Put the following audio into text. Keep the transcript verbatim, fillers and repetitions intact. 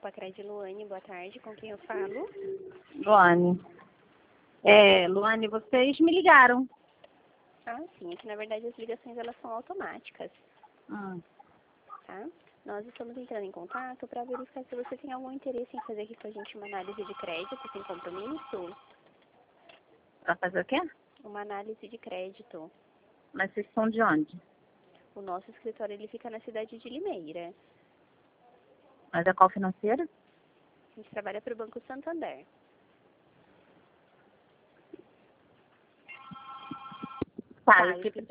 com a Cred Luane, boa tarde, com quem eu falo? Luane. É, Luane, vocês me ligaram. Ah, sim, é que na verdade as ligações elas são automáticas, Hum. tá? Nós estamos entrando em contato para verificar se você tem algum interesse em fazer aqui com a gente uma análise de crédito sem compromisso. Pra fazer o quê? Uma análise de crédito. Mas vocês são de onde? O nosso escritório ele fica na cidade de Limeira. Mas é qual financeira? A gente trabalha para o Banco Santander. Tá, Tá, eu eu fico